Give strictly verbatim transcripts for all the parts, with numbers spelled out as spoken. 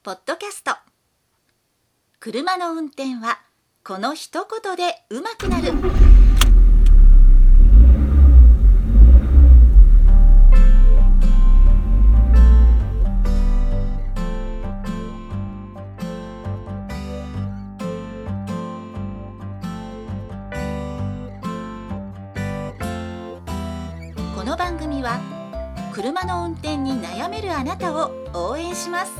ポッドキャスト。車の運転はこの一言でうまくなる。この番組は車の運転に悩めるあなたを応援します。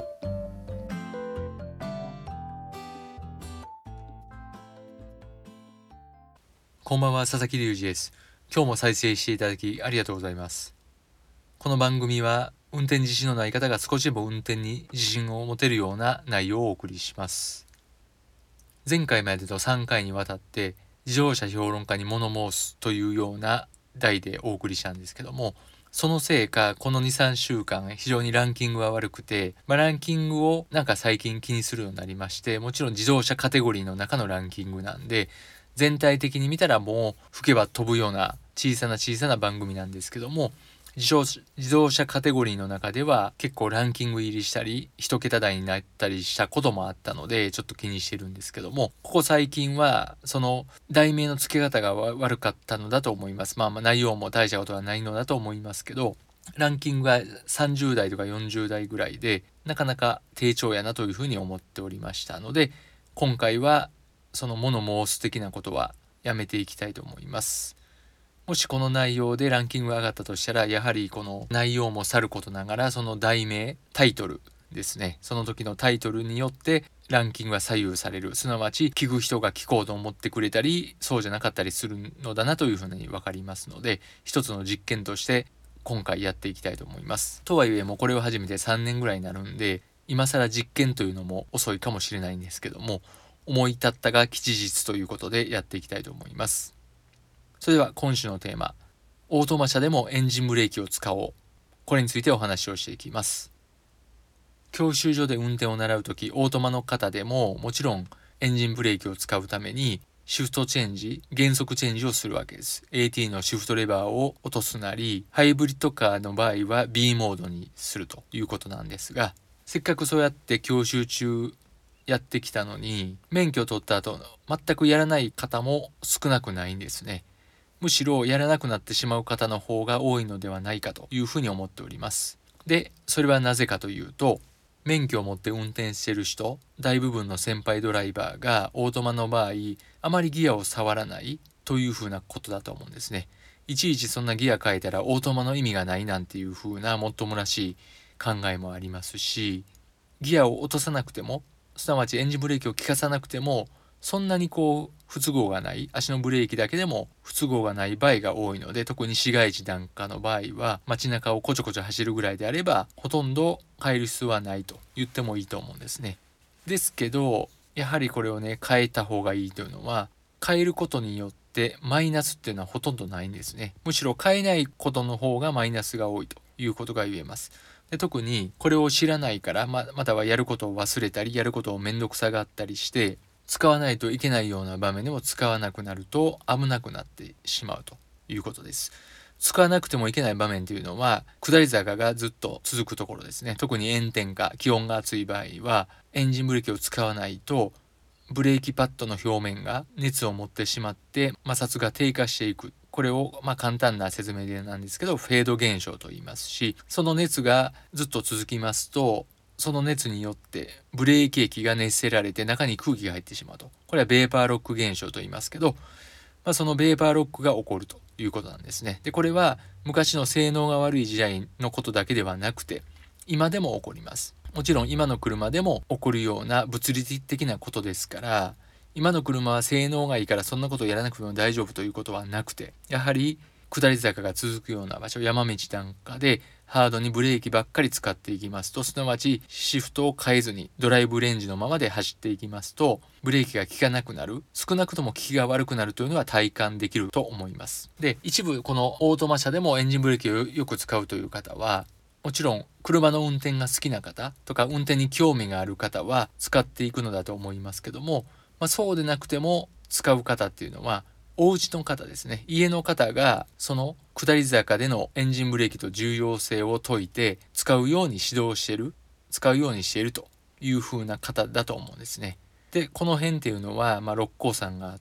こんばんは、佐々木隆二です。今日も再生していただきありがとうございます。この番組は運転自信のない方が少しでも運転に自信を持てるような内容をお送りします。前回までとさんかいにわたって自動車評論家に物申すというような題でお送りしたんですけども、そのせいかこの にさんしゅうかん非常にランキングは悪くて、まあ、ランキングをなんか最近気にするようになりまして、もちろん自動車カテゴリーの中のランキングなんで、全体的に見たらもう吹けば飛ぶような小さな小さな番組なんですけども、自動自動車カテゴリーの中では結構ランキング入りしたり一桁台になったりしたこともあったので、ちょっと気にしてるんですけども、ここ最近はその題名の付け方が悪かったのだと思います。まあまあ内容も大したことはないのだと思いますけど、ランキングがさんじゅうだいとかよんじゅうだいぐらいでなかなか低調やなというふうに思っておりましたので、今回はその物申す的なことはやめていきたいと思います。もしこの内容でランキングが上がったとしたら、やはりこの内容もさることながら、その題名、タイトルですね、その時のタイトルによってランキングが左右される。すなわち聞く人が聞こうと思ってくれたり、そうじゃなかったりするのだなというふうに分かりますので、一つの実験として今回やっていきたいと思います。とはいえもうこれを始めてさんねんぐらいになるんで、今更実験というのも遅いかもしれないんですけども、思い立ったが吉日ということでやっていきたいと思います。それでは今週のテーマ、オートマ車でもエンジンブレーキを使おう。これについてお話をしていきます。教習所で運転を習うとき、オートマの方でももちろんエンジンブレーキを使うためにシフトチェンジ、減速チェンジをするわけです。エーティー のシフトレバーを落とすなり、ハイブリッドカーの場合は B モードにするということなんですが、せっかくそうやって教習中やってきたのに、免許を取った後全くやらない方も少なくないんですね。むしろやらなくなってしまう方の方が多いのではないかというふうに思っております。で、それはなぜかというと、免許を持って運転している人、大部分の先輩ドライバーがオートマの場合あまりギアを触らないというふうなことだと思うんですね。いちいちそんなギア変えたらオートマの意味がないなんていうふうなもっともらしい考えもありますし、ギアを落とさなくても、すなわちエンジンブレーキを効かさなくてもそんなにこう不都合がない、足のブレーキだけでも不都合がない場合が多いので、特に市街地なんかの場合は街中をこちょこちょ走るぐらいであればほとんど変える必要はないと言ってもいいと思うんですね。ですけどやはりこれをね変えた方がいいというのは、変えることによってマイナスっていうのはほとんどないんですね。むしろ変えないことの方がマイナスが多いということが言えます。で、特にこれを知らないから、ま、またはやることを忘れたりやることをめんどくさがったりして使わないといけないような場面でも使わなくなると危なくなってしまうということです。使わなくてもいけない場面というのは下り坂がずっと続くところですね。特に炎天下、気温が暑い場合はエンジンブレーキを使わないとブレーキパッドの表面が熱を持ってしまって摩擦が低下していく。これをまあ簡単な説明でなんですけどフェード現象と言いますし、その熱がずっと続きますとその熱によってブレーキ液が熱せられて中に空気が入ってしまうと。これはベーパーロック現象と言いますけど、まあ、そのベーパーロックが起こるということなんですね。で、これは昔の性能が悪い時代のことだけではなくて今でも起こります。もちろん今の車でも起こるような物理的なことですから、今の車は性能がいいからそんなことをやらなくても大丈夫ということはなくて、やはり下り坂が続くような場所、山道なんかでハードにブレーキばっかり使っていきますと、すなわちシフトを変えずにドライブレンジのままで走っていきますとブレーキが効かなくなる、少なくとも効きが悪くなるというのは体感できると思います。で、一部このオートマ車でもエンジンブレーキをよく使うという方は、もちろん車の運転が好きな方とか運転に興味がある方は使っていくのだと思いますけども、まあ、そうでなくても使う方っていうのはお家の方ですね。家の方がその下り坂でのエンジンブレーキと重要性を説いて使うように指導している使うようにしているという風な方だと思うんですね。でこの辺っていうのは、まあ、六甲山があって、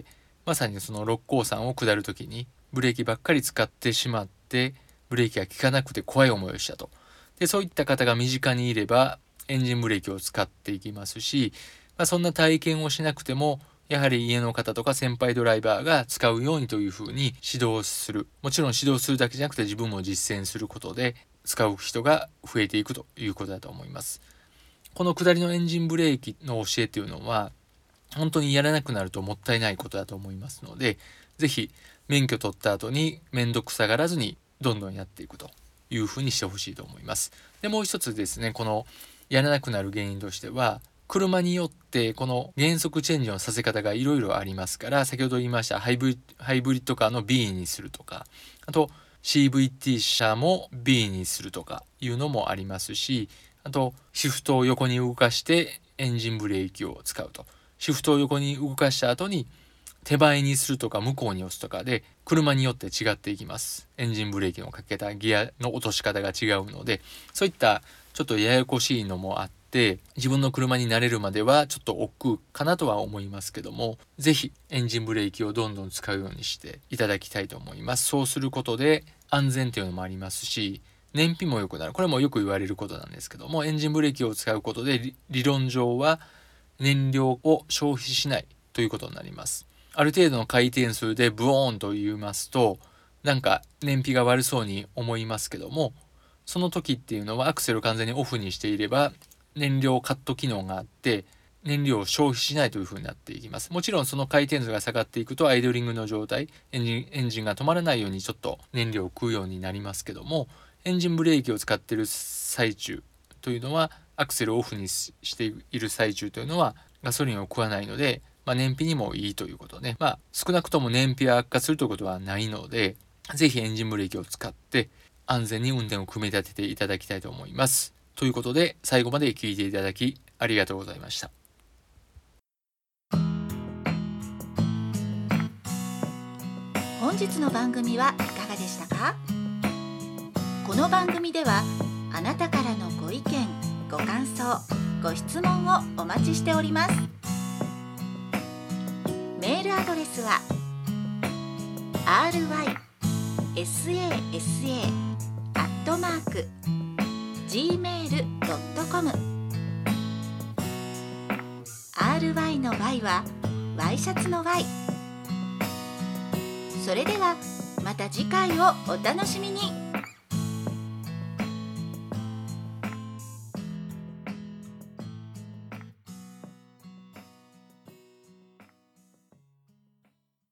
まさにその六甲山を下る時にブレーキばっかり使ってしまってブレーキが効かなくて怖い思いをしたと。でそういった方が身近にいればエンジンブレーキを使っていきますし、まあ、そんな体験をしなくてもやはり家の方とか先輩ドライバーが使うようにというふうに指導する。もちろん指導するだけじゃなくて自分も実践することで使う人が増えていくということだと思います。この下りのエンジンブレーキの教えというのは本当にやらなくなるともったいないことだと思いますので、ぜひ免許取った後に面倒くさがらずにどんどんやっていくというふうにしてほしいと思います。でもう一つですね、このやらなくなる原因としては車によってこの減速チェンジのさせ方がいろいろありますから、先ほど言いましたハイブリハイブリッドカーの ビー にするとか、あと シーブイティー 車も ビー にするとかいうのもありますし、あとシフトを横に動かしてエンジンブレーキを使うと、シフトを横に動かした後に手前にするとか向こうに押すとかで車によって違っていきます。エンジンブレーキのかけ方、ギアの落とし方が違うので、そういったちょっとややこしいのもあって自分の車に慣れるまではちょっと億劫かなとは思いますけども、ぜひエンジンブレーキをどんどん使うようにしていただきたいと思います。そうすることで安全というのもありますし、燃費も良くなる。これもよく言われることなんですけども、エンジンブレーキを使うことで理論上は燃料を消費しないということになります。ある程度の回転数でブオーンと言いますとなんか燃費が悪そうに思いますけども、その時っていうのはアクセルを完全にオフにしていれば燃料カット機能があって燃料を消費しないという風になっていきます。もちろんその回転数が下がっていくとアイドリングの状態、エンジン、エンジンが止まらないようにちょっと燃料を食うようになりますけども、エンジンブレーキを使っている最中というのはアクセルをオフにしている最中というのはガソリンを食わないので、まあ、燃費にもいいということね。まあ少なくとも燃費が悪化するということはないので、ぜひエンジンブレーキを使って安全に運転を組み立てていただきたいと思います。ということで最後まで聞いていただきありがとうございました。 本日の番組はいかがでしたか？この番組ではあなたからのご意見、ご感想、ご質問をお待ちしております。メールアドレスは アールワイエスエーエスエー アットマーク ジーメール ドットコム アールワイ の Y はワイシャツの Y。 それではまた次回をお楽しみに。